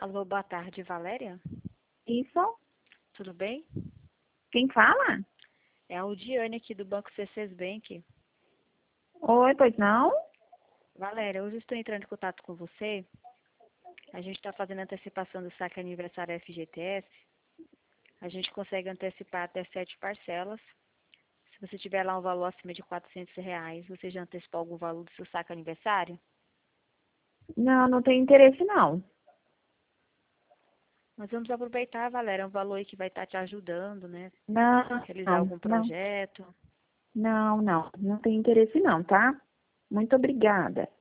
Alô, boa tarde, Valéria. Isso? Tudo bem? Quem fala? É a Udiane aqui do Banco C6 Bank. Oi, pois não? Valéria, hoje eu estou entrando em contato com você. A gente está fazendo antecipação do saque aniversário FGTS. A gente consegue antecipar até 7 parcelas. Se você tiver lá um valor acima de R$ 400, você já antecipou algum valor do seu saque aniversário? Não, não tem interesse não. Nós vamos aproveitar, Valéria, um valor aí que vai estar te ajudando, né? Não, Realizar não, algum não, projeto. não tem interesse não, tá? Muito obrigada.